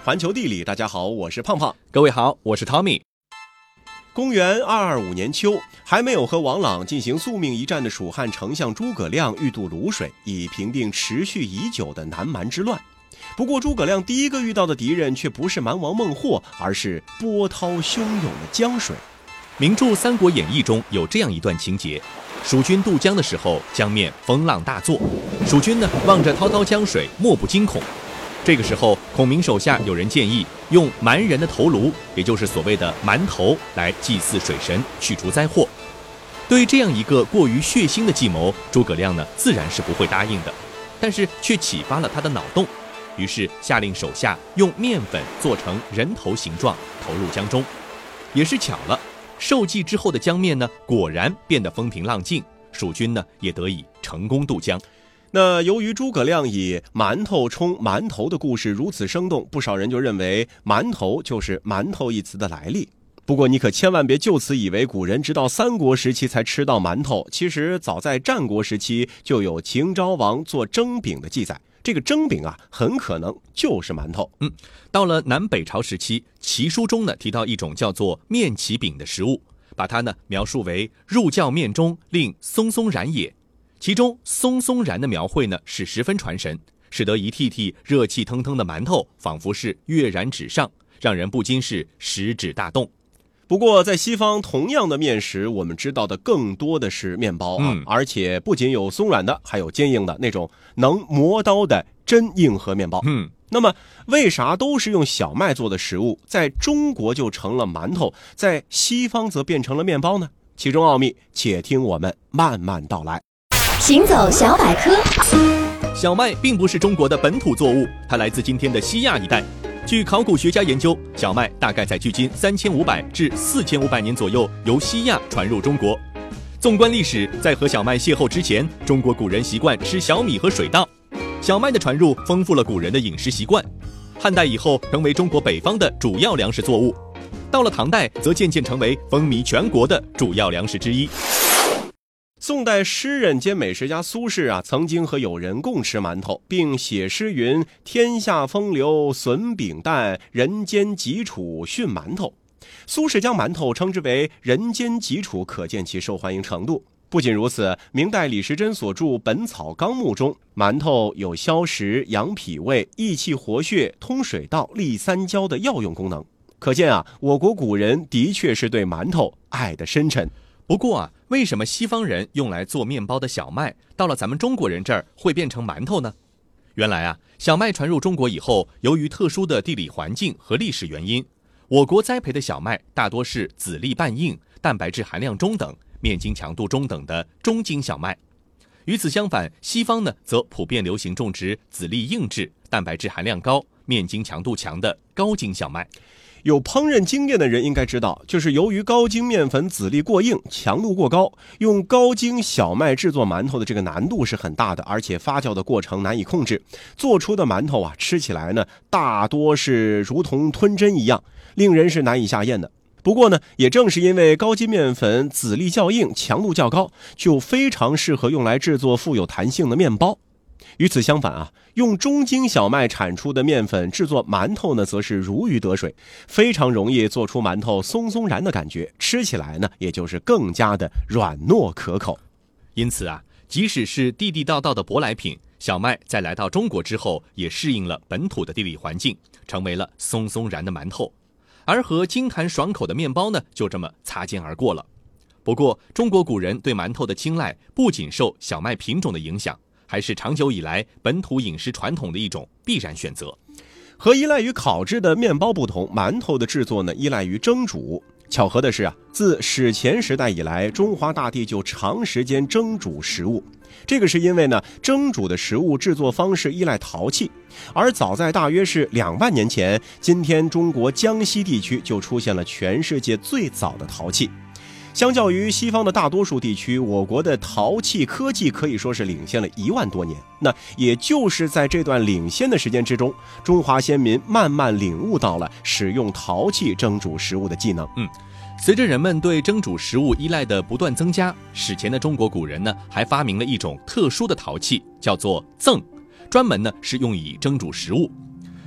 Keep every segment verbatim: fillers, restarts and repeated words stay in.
环球地理，大家好，我是胖胖。 各位好，我是 Tommy。 公元二二五年秋，还没有和王朗进行宿命一战的蜀汉丞相诸葛亮欲渡泸水，以平定持续已久的南蛮之乱。不过诸葛亮第一个遇到的敌人却不是蛮王孟获，而是波涛汹涌的江水。 名著《三国演义》中有这样一段情节：蜀军渡江的时候，江面风浪大作，蜀军呢望着滔滔江水，莫不惊恐。这个时候，孔明手下有人建议用蛮人的头颅，也就是所谓的蛮头，来祭祀水神，去除灾祸。对这样一个过于血腥的计谋，诸葛亮呢自然是不会答应的，但是却启发了他的脑洞，于是下令手下用面粉做成人头形状，投入江中。也是巧了，受祭之后的江面呢，果然变得风平浪静，蜀军呢也得以成功渡江。 那由于诸葛亮以馒头充馒头的故事如此生动，不少人就认为馒头就是馒头一词的来历。不过你可千万别就此以为古人直到三国时期才吃到馒头，其实早在战国时期就有秦昭王做蒸饼的记载，这个蒸饼啊很可能就是馒头。 嗯，到了南北朝时期，齐书中呢提到一种叫做面旗饼的食物，把它呢描述为入教面中，令松松然也。其中松松然的描绘呢是十分传神，使得一屉屉热气腾腾的馒头仿佛是跃然纸上，让人不禁是食指大动。 不过在西方，同样的面食我们知道的更多的是面包啊、嗯，而且不仅有松软的，还有坚硬的，那种能磨刀的真硬核面包。 嗯， 那么为啥都是用小麦做的食物，在中国就成了馒头，在西方则变成了面包呢？其中奥秘，且听我们慢慢道来。 行走小百科。 小麦并不是中国的本土作物，它来自今天的西亚一带。据考古学家研究，小麦大概在距今三千五百至四千五百年左右由西亚传入中国。纵观历史，在和小麦邂逅之前，中国古人习惯吃小米和水稻。小麦的传入丰富了古人的饮食习惯。汉代以后成为中国北方的主要粮食作物，到了唐代则渐渐成为风靡全国的主要粮食之一。 宋代诗人兼美食家苏轼啊，曾经和友人共吃馒头，并写诗云：天下风流损饼淡，人间疾处训馒头。苏轼将馒头称之为人间疾处，可见其受欢迎程度。不仅如此，明代李时珍所著《本草纲目》中，馒头有消食、养脾胃、益气活血、通水道、利三焦的药用功能。可见啊，我国古人的确是对馒头爱得深沉。 不过啊，为什么西方人用来做面包的小麦，到了咱们中国人这儿会变成馒头呢？原来啊，小麦传入中国以后，由于特殊的地理环境和历史原因，我国栽培的小麦大多是籽粒半硬、蛋白质含量中等、面筋强度中等的中筋小麦。与此相反，西方呢则普遍流行种植籽粒硬质、蛋白质含量高、面筋强度强的高筋小麦。 有烹饪经验的人应该知道，就是由于高筋面粉籽粒过硬，强度过高，用高筋小麦制作馒头的这个难度是很大的，而且发酵的过程难以控制，做出的馒头啊，吃起来呢大多是如同吞针一样，令人是难以下咽的。不过呢，也正是因为高筋面粉籽粒较硬，强度较高，就非常适合用来制作富有弹性的面包。与此相反啊，用中筋小麦产出的面粉制作馒头呢，则是如鱼得水，非常容易做出馒头松松然的感觉，吃起来呢，也就是更加的软糯可口。 因此啊，即使是地地道道的舶来品，小麦在来到中国之后，也适应了本土的地理环境，成为了松松然的馒头，而和精弹爽口的面包呢，就这么擦肩而过了。不过，中国古人对馒头的青睐，不仅受小麦品种的影响，还是长久以来本土饮食传统的一种必然选择。 和依赖于烤制的面包不同，馒头的制作呢依赖于蒸煮。巧合的是啊，自史前时代以来，中华大地就长时间蒸煮食物。这个是因为呢，蒸煮的食物制作方式依赖陶器，而早在大约是两万年前，今天中国江西地区就出现了全世界最早的陶器。相较于西方的大多数地区，我国的陶器科技可以说是领先了一万多年。那也就是在这段领先的时间之中，中华先民慢慢领悟到了使用陶器蒸煮食物的技能。 嗯，随着人们对蒸煮食物依赖的不断增加，史前的中国古人呢，还发明了一种特殊的陶器，叫做甑，专门呢是用以蒸煮食物。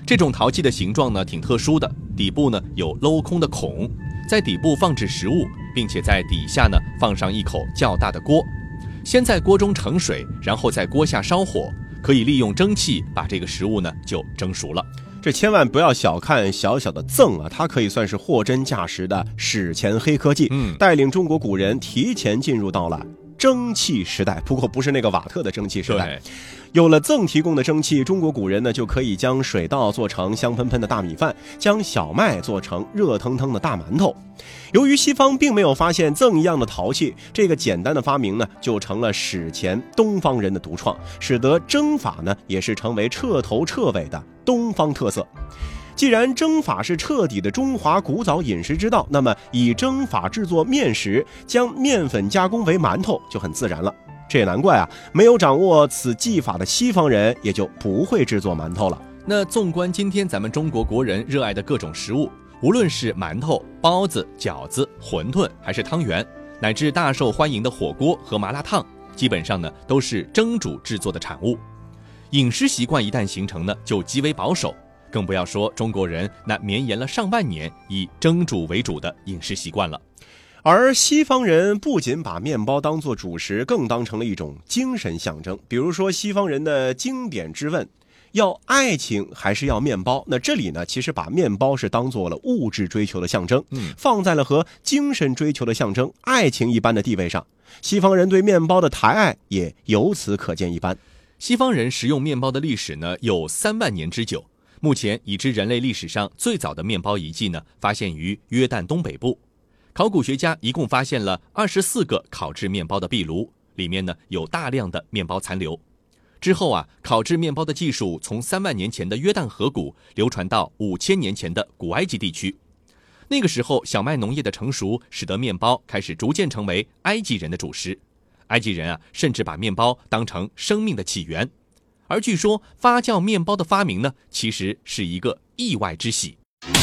这种陶器的形状呢挺特殊的，底部呢有镂空的孔，在底部放置食物，并且在底下呢放上一口较大的锅，先在锅中盛水，然后在锅下烧火，可以利用蒸汽把这个食物呢就蒸熟了。 这千万不要小看小小的甑啊，它可以算是货真价实的史前黑科技， 嗯， 带领中国古人提前进入到了蒸汽时代，不过不是那个瓦特的蒸汽时代。有了甑提供的蒸汽，中国古人呢就可以将水稻做成香喷喷的大米饭，将小麦做成热腾腾的大馒头。由于西方并没有发现甑一样的陶器，这个简单的发明呢就成了史前东方人的独创，使得蒸法呢也是成为彻头彻尾的东方特色。既然蒸法是彻底的中华古早饮食之道，那么以蒸法制作面食，将面粉加工为馒头就很自然了。这也难怪啊，没有掌握此技法的西方人也就不会制作馒头了。 那纵观今天咱们中国国人热爱的各种食物，无论是馒头、包子、饺子、馄饨，还是汤圆，乃至大受欢迎的火锅和麻辣烫，基本上呢都是蒸煮制作的产物。饮食习惯一旦形成呢，就极为保守，更不要说中国人那绵延了上万年以蒸煮为主的饮食习惯了。 而西方人不仅把面包当作主食，更当成了一种精神象征。比如说西方人的经典之问，要爱情还是要面包？那这里呢，其实把面包是当作了物质追求的象征， 嗯， 放在了和精神追求的象征爱情一般的地位上。西方人对面包的抬爱也由此可见一斑。 西方人食用面包的历史呢有三万年之久。目前已知人类历史上最早的面包遗迹呢发现于约旦东北部。考古学家一共发现了二十四个烤制面包的壁炉，里面呢有大量的面包残留。之后啊，烤制面包的技术从三万年前的约旦河谷流传到五千年前的古埃及地区。那个时候，小麦农业的成熟使得面包开始逐渐成为埃及人的主食。埃及人啊，甚至把面包当成生命的起源。而据说发酵面包的发明呢，其实是一个意外之喜。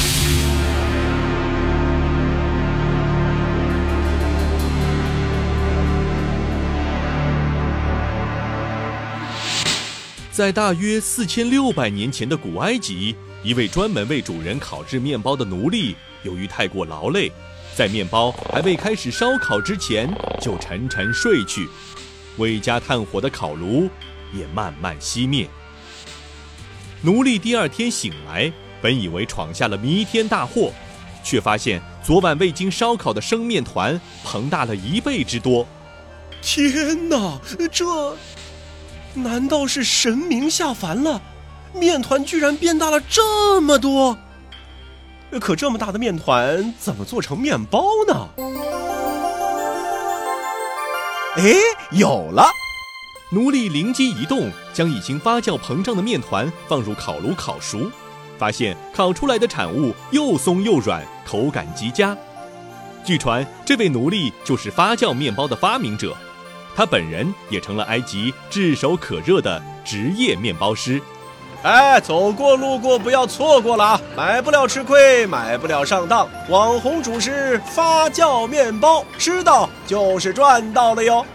在大约四千六百年前的古埃及，一位专门为主人烤制面包的奴隶，由于太过劳累，在面包还未开始烧烤之前就沉沉睡去，未加炭火的烤炉也慢慢熄灭。奴隶第二天醒来，本以为闯下了弥天大祸，却发现昨晚未经烧烤的生面团膨大了一倍之多。 天哪，这难道是神明下凡了？面团居然变大了这么多！可这么大的面团怎么做成面包呢？哎，有了！ 奴隶灵机一动，将已经发酵膨胀的面团放入烤炉烤熟，发现烤出来的产物又松又软，口感极佳。据传，这位奴隶就是发酵面包的发明者，他本人也成了埃及炙手可热的职业面包师。 哎，走过路过不要错过了啊！买不了吃亏，买不了上当。网红主食发酵面包，吃到就是赚到了哟。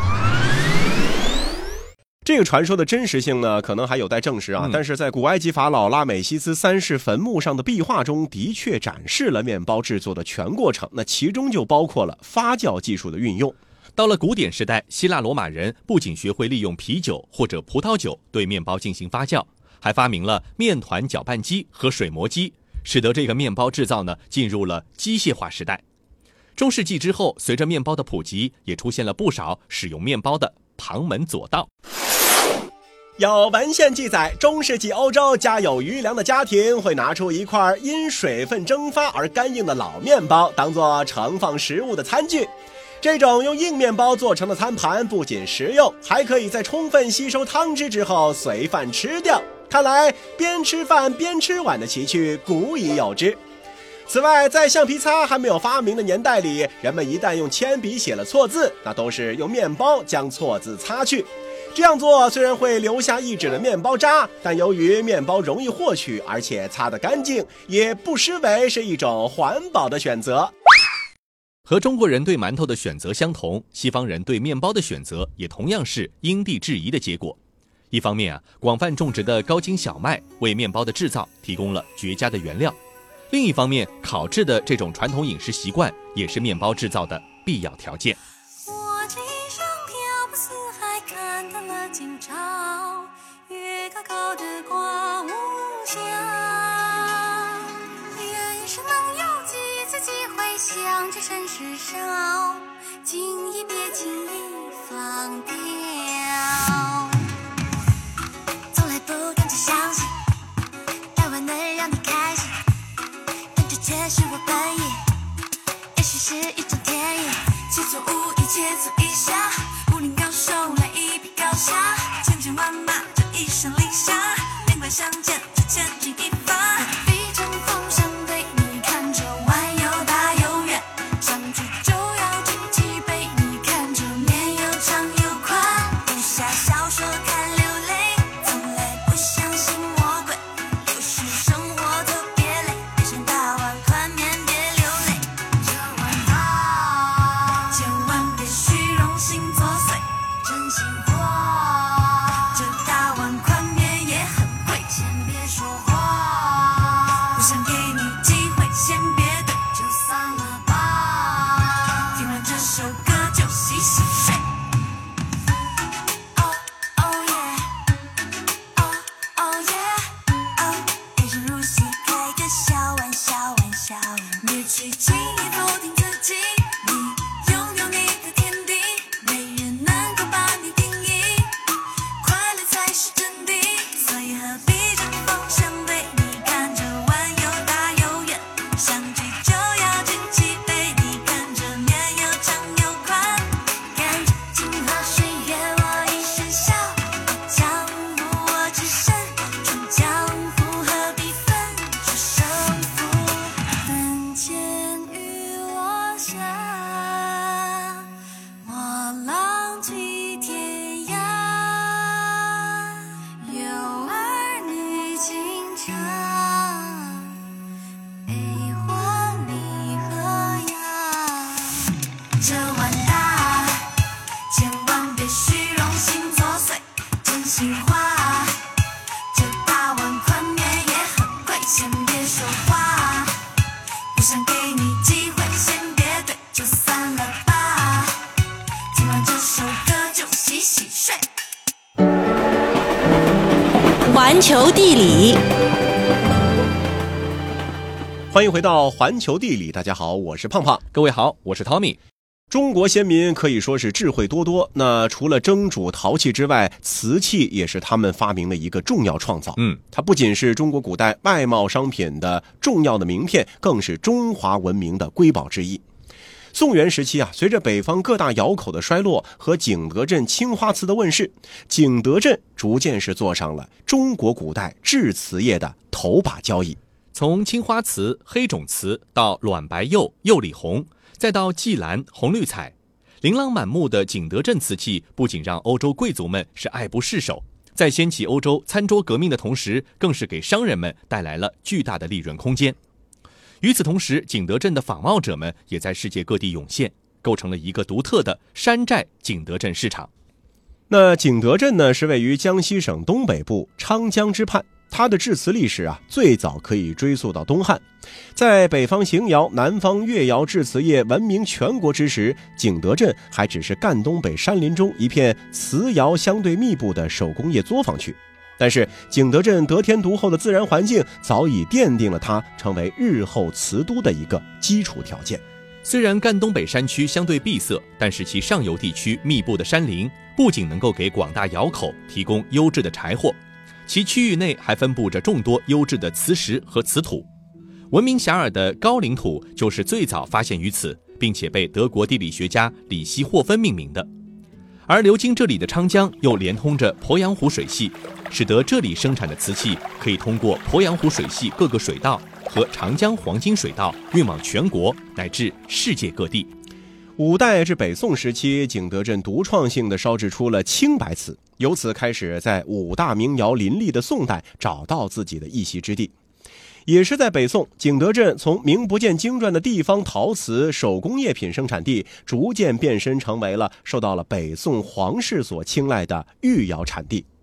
这个传说的真实性呢，可能还有待证实啊。嗯、但是在古埃及法老拉美西斯三世坟墓上的壁画中，的确展示了面包制作的全过程，那其中就包括了发酵技术的运用。 到了古典时代，希腊罗马人不仅学会利用啤酒或者葡萄酒对面包进行发酵，还发明了面团搅拌机和水磨机，使得这个面包制造呢进入了机械化时代。中世纪之后，随着面包的普及，也出现了不少使用面包的旁门左道。 有文献记载，中世纪欧洲家有余粮的家庭会拿出一块因水分蒸发而干硬的老面包，当作盛放食物的餐具。这种用硬面包做成的餐盘不仅实用，还可以在充分吸收汤汁之后随饭吃掉。看来边吃饭边吃碗的奇趣古已有之。此外，在橡皮擦还没有发明的年代里，人们一旦用铅笔写了错字，那都是用面包将错字擦去。这样做虽然会留下一纸的面包渣，但由于面包容易获取，而且擦得干净，也不失为是一种环保的选择。 和中国人对馒头的选择相同，西方人对面包的选择也同样是因地制宜的结果。 一方面啊，广泛种植的高筋小麦为面包的制造提供了绝佳的原料；另一方面，烤制的这种传统饮食习惯也是面包制造的必要条件。 我这一生漂泊四海，看淡了今朝，月高高的挂无暇。人生能有几次机会向这身世少，轻易别轻易放掉。从来不敢去相信台湾能让你开心，但这却是我本意，也许是一种天意。切磋武艺，切磋一下，武林高手来一比高下，千军万马这一声令下，面馆相见就千钧一发。一阵风声对你看着弯又大又远，相聚就要举起杯，你看着面又长又宽。武侠小说看流泪，从来不相信魔鬼，有时生活特别累，别想大碗宽面别流泪。这碗汤千万别虚荣心作祟，真心话，这大碗宽面也很贵，先别说话，不想给你机会，先别对，就算了吧。听完这首歌就洗洗睡。哦哦耶，哦哦耶，哦，人生如戏，开个小玩笑，玩笑，别去轻易否定自己，你拥有你的天地，没人能够把你定义，快乐才是真谛，所以何必针锋相对？你看着弯又大又远，相聚就要举起杯，你看着面又长又宽，看着金河水月我一身笑，江湖我只身，闯江湖何必分出胜负？门前雨落下，我浪迹天涯，有儿女情长，悲欢离合呀。这碗大，千万别虚荣心作祟，真心话，这大碗宽面也很贵，先别说话，不想给你机会，先别对，就散了吧。听完这首歌就洗洗睡。 环球地理， 欢迎回到环球地理，大家好，我是胖胖。 各位好，我是 Tommy。 中国先民可以说是智慧多多，那除了蒸煮陶器之外，瓷器也是他们发明的一个重要创造。 嗯， 它不仅是中国古代外贸商品的重要的名片，更是中华文明的瑰宝之一。宋元时期啊，随着北方各大窑口的衰落和景德镇青花瓷的问世，景德镇逐渐是坐上了中国古代制瓷业的头把交椅。 从青花瓷、黑种瓷到卵白釉、釉里红，再到霁蓝、红绿彩，琳琅满目的景德镇瓷器不仅让欧洲贵族们是爱不释手，在掀起欧洲餐桌革命的同时，更是给商人们带来了巨大的利润空间。与此同时，景德镇的仿冒者们也在世界各地涌现，构成了一个独特的山寨景德镇市场。 那景德镇呢，是位于江西省东北部昌江之畔，它的制瓷历史啊，最早可以追溯到东汉。在北方邢窑、南方越窑制瓷业闻名全国之时，景德镇还只是赣东北山林中一片瓷窑相对密布的手工业作坊区。但是景德镇得天独厚的自然环境早已奠定了它成为日后瓷都的一个基础条件。 虽然赣东北山区相对闭塞，但是其上游地区密布的山林不仅能够给广大窑口提供优质的柴火，其区域内还分布着众多优质的瓷石和瓷土。闻名遐迩的高岭土就是最早发现于此，并且被德国地理学家里希霍芬命名的。而流经这里的昌江又连通着鄱阳湖水系，使得这里生产的瓷器可以通过鄱阳湖水系各个水道和长江黄金水道运往全国乃至世界各地。 五代至北宋时期，景德镇独创性地烧制出了青白瓷，由此开始在五大名窑林立的宋代找到自己的一席之地。也是在北宋，景德镇从名不见经传的地方陶瓷手工业品生产地，逐渐变身成为了受到了北宋皇室所青睐的御窑产地。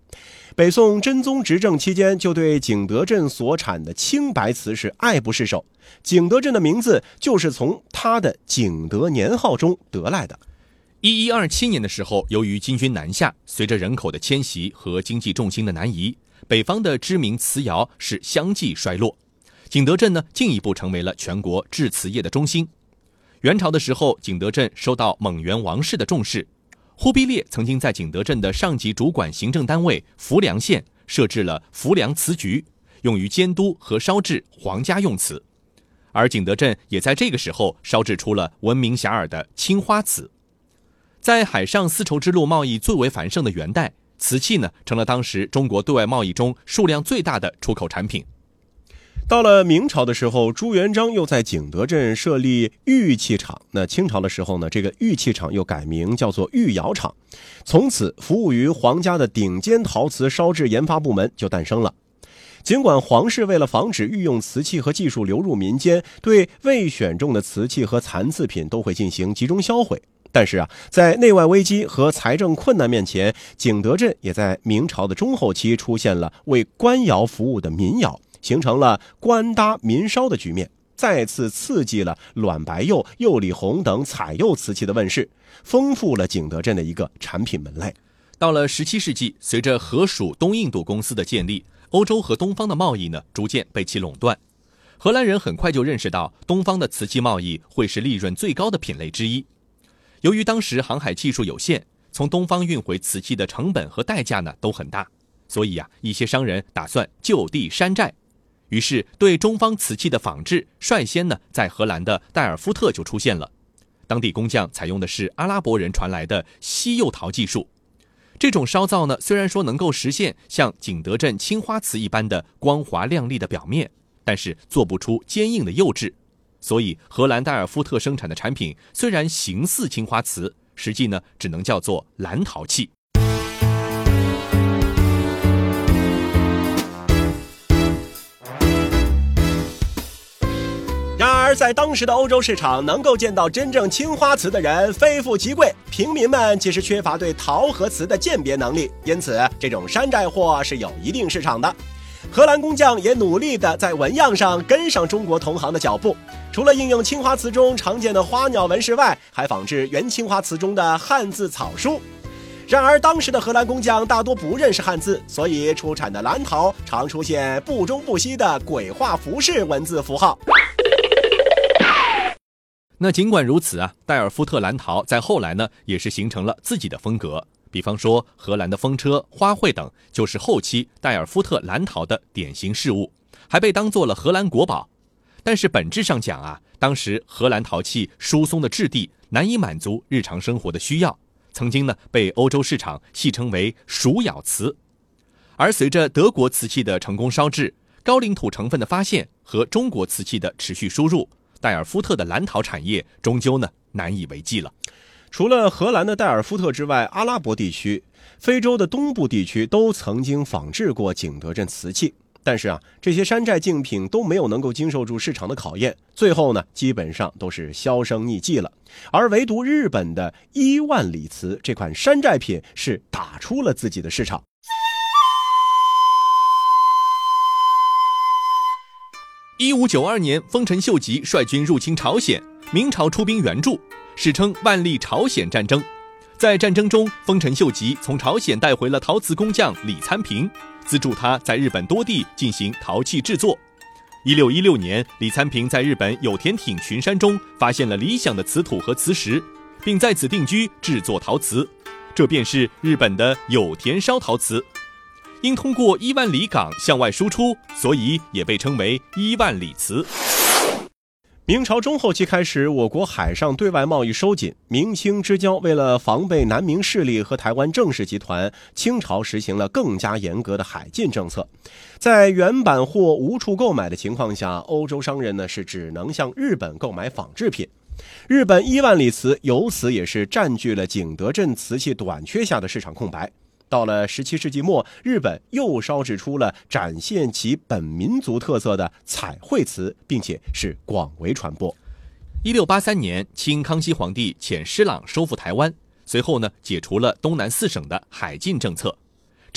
北宋真宗执政期间，就对景德镇所产的青白瓷是爱不释手。景德镇的名字就是从他的景德年号中得来的。 一一二七年的时候，由于金军南下，随着人口的迁徙和经济重心的南移，北方的知名瓷窑是相继衰落。景德镇呢，进一步成为了全国制瓷业的中心。元朝的时候，景德镇受到蒙元王室的重视，忽必烈曾经在景德镇的上级主管行政单位浮梁县设置了浮梁瓷局，用于监督和烧制皇家用瓷。而景德镇也在这个时候烧制出了闻名遐迩的青花瓷。在海上丝绸之路贸易最为繁盛的元代，瓷器呢成了当时中国对外贸易中数量最大的出口产品。 到了明朝的时候，朱元璋又在景德镇设立玉器厂。那清朝的时候呢，这个玉器厂又改名叫做御窑厂，从此服务于皇家的顶尖陶瓷烧制研发部门就诞生了。尽管皇室为了防止御用瓷器和技术流入民间，对未选中的瓷器和残次品都会进行集中销毁，但是啊，在内外危机和财政困难面前，景德镇也在明朝的中后期出现了为官窑服务的民窑，形成了官搭民烧的局面，再次刺激了卵白釉、釉里红等彩釉瓷器的问世，丰富了景德镇的一个产品门类。 到了十七世纪，随着荷属东印度公司的建立，欧洲和东方的贸易呢逐渐被其垄断。荷兰人很快就认识到，东方的瓷器贸易会是利润最高的品类之一。由于当时航海技术有限，从东方运回瓷器的成本和代价呢都很大，所以啊，一些商人打算就地山寨。于是对中方瓷器的仿制率先呢在荷兰的代尔夫特就出现了。当地工匠采用的是阿拉伯人传来的稀釉陶技术。这种烧造呢，虽然说能够实现像景德镇青花瓷一般的光滑亮丽的表面，但是做不出坚硬的釉质。所以荷兰代尔夫特生产的产品虽然形似青花瓷，实际呢只能叫做蓝陶器。 然而在当时的欧洲市场，能够见到真正青花瓷的人非富即贵，平民们其实缺乏对陶和瓷的鉴别能力，因此这种山寨货是有一定市场的。荷兰工匠也努力地在纹样上跟上中国同行的脚步，除了应用青花瓷中常见的花鸟纹饰外，还仿制原青花瓷中的汉字草书。然而当时的荷兰工匠大多不认识汉字，所以出产的蓝陶常出现不中不西的鬼画符式文字符号。 那尽管如此啊，代尔夫特蓝陶在后来呢也是形成了自己的风格。比方说荷兰的风车、花卉等就是后期代尔夫特蓝陶的典型事物，还被当作了荷兰国宝。但是本质上讲啊，当时荷兰陶器疏松的质地难以满足日常生活的需要，曾经呢被欧洲市场戏称为鼠咬瓷。而随着德国瓷器的成功烧制、高岭土成分的发现和中国瓷器的持续输入，代尔夫特的蓝陶产业终究呢难以为继了。 除了荷兰的代尔夫特之外，阿拉伯地区、非洲的东部地区都曾经仿制过景德镇瓷器，但是啊，这些山寨竞品都没有能够经受住市场的考验，最后呢，基本上都是销声匿迹了。而唯独日本的伊万里瓷这款山寨品是打出了自己的市场。 一五九二年，丰臣秀吉率军入侵朝鲜，明朝出兵援助，史称万历朝鲜战争。在战争中，丰臣秀吉从朝鲜带回了陶瓷工匠李参平，资助他在日本多地进行陶器制作。一六一六年，李参平在日本有田町群山中发现了理想的瓷土和磁石，并在此定居制作陶瓷，这便是日本的有田烧陶瓷。因通过伊万里港向外输出，所以也被称为伊万里瓷。 明朝中后期开始，我国海上对外贸易收紧，明清之交为了防备南明势力和台湾郑氏集团，清朝实行了更加严格的海禁政策。在原版货无处购买的情况下，欧洲商人呢是只能向日本购买仿制品。日本伊万里瓷由此也是占据了景德镇瓷器短缺下的市场空白。到了十七世纪末，日本又烧制出了展现其本民族特色的彩绘瓷，并且是广为传播。 一六八三年，清康熙皇帝遣施琅收复台湾，随后呢解除了东南四省的海禁政策。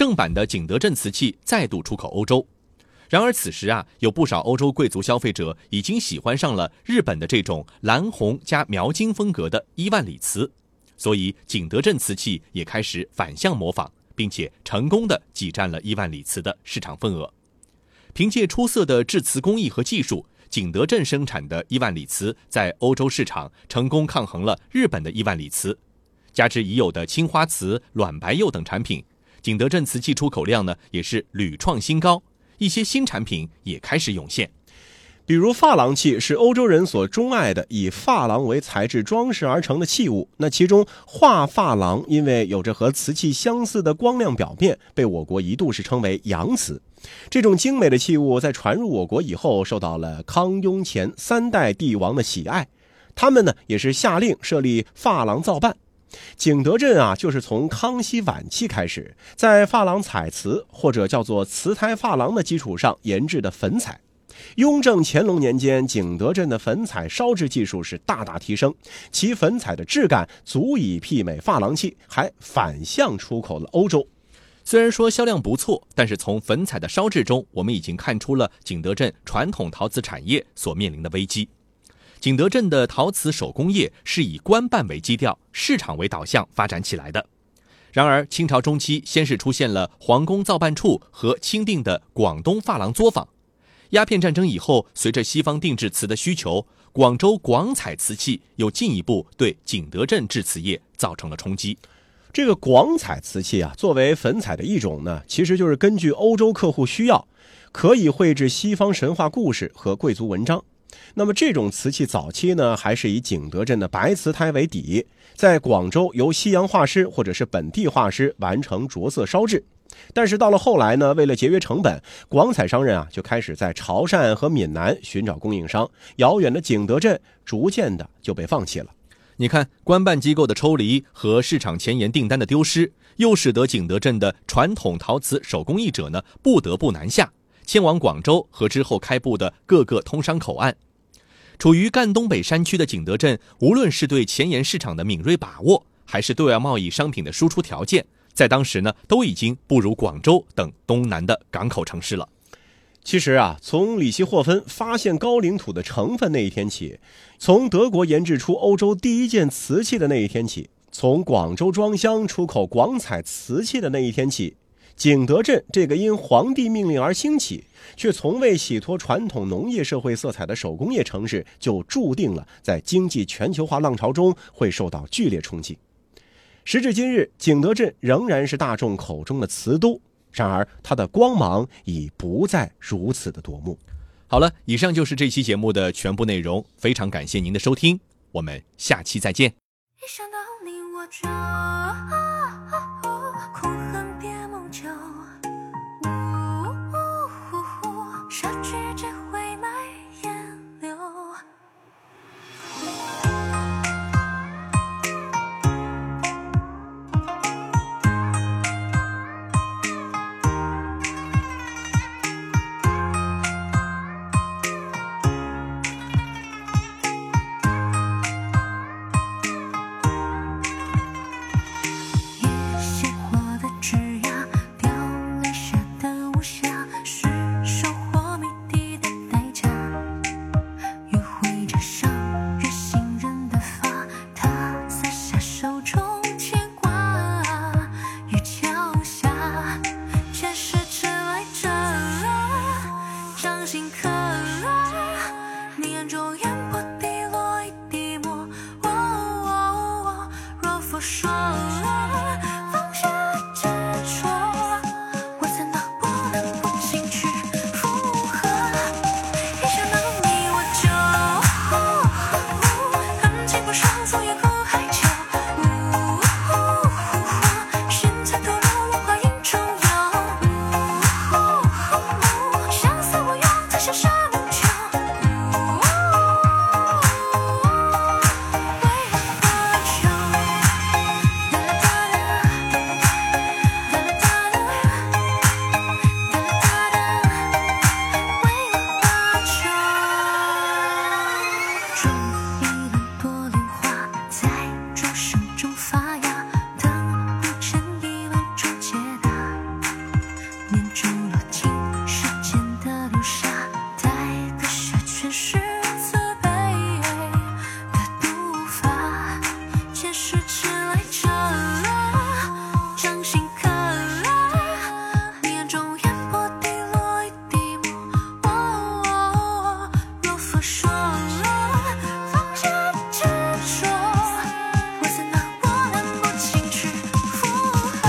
正版的景德镇瓷器再度出口欧洲。然而此时啊，有不少欧洲贵族消费者已经喜欢上了日本的这种蓝红加描金风格的伊万里瓷，所以景德镇瓷器也开始反向模仿，并且成功的挤占了伊万里瓷的市场份额。凭借出色的制瓷工艺和技术，景德镇生产的伊万里瓷在欧洲市场成功抗衡了日本的伊万里瓷。加之已有的青花瓷、卵白釉等产品，景德镇瓷器出口量呢也是屡创新高。一些新产品也开始涌现， 比如珐琅器是欧洲人所钟爱的以珐琅为材质装饰而成的器物，那其中画珐琅因为有着和瓷器相似的光亮表面，被我国一度是称为洋瓷。这种精美的器物在传入我国以后，受到了康雍乾三代帝王的喜爱，他们呢也是下令设立珐琅造办。景德镇啊，就是从康熙晚期开始，在珐琅彩瓷或者叫做瓷胎珐琅的基础上研制的粉彩。雍正乾隆年间，景德镇的粉彩烧制技术是大大提升，其粉彩的质感足以媲美珐琅器，还反向出口了欧洲。 虽然说销量不错，但是从粉彩的烧制中，我们已经看出了景德镇传统陶瓷产业所面临的危机。景德镇的陶瓷手工业是以官办为基调，市场为导向发展起来的。然而清朝中期先是出现了皇宫造办处和钦定的广东珐琅作坊。鸦片战争以后，随着西方定制瓷的需求，广州广彩瓷器又进一步对景德镇制瓷业造成了冲击。 这个广彩瓷器啊，作为粉彩的一种呢，其实就是根据欧洲客户需要，可以绘制西方神话故事和贵族文章。那么这种瓷器早期呢，还是以景德镇的白瓷胎为底，在广州由西洋画师或者是本地画师完成着色烧制。但是到了后来呢，为了节约成本，广彩商人啊就开始在潮汕和闽南寻找供应商，遥远的景德镇逐渐的就被放弃了。 你看，官办机构的抽离和市场前沿订单的丢失，又使得景德镇的传统陶瓷手工艺者呢不得不南下，迁往广州和之后开埠的各个通商口岸。处于赣东北山区的景德镇，无论是对前沿市场的敏锐把握，还是对外贸易商品的输出条件，在当时呢，都已经不如广州等东南的港口城市了。 其实啊，从里希霍芬发现高岭土的成分那一天起，从德国研制出欧洲第一件瓷器的那一天起，从广州庄乡出口广彩瓷器的那一天起，景德镇这个因皇帝命令而兴起，却从未洗脱传统农业社会色彩的手工业城市，就注定了在经济全球化浪潮中会受到剧烈冲击。时至今日，景德镇仍然是大众口中的瓷都，然而它的光芒已不再如此的夺目。 好了，以上就是这期节目的全部内容，非常感谢您的收听，我们下期再见。 一想到你我就苦恨别梦久，失去只会埋眼流。 念住了情，时间的流沙带的是全是慈悲的步伐，前世迟来者了，掌心刻了你眼中烟波滴落一滴墨。哦哦哦，若佛说了放下执着，我怎拿我难不清去附和？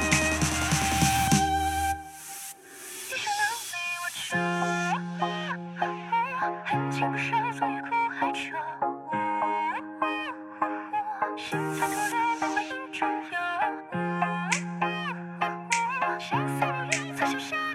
你是哪里我扯，恨情不是昨夜苦海彻，心在涂绿变回一种药，心似你人曾写下。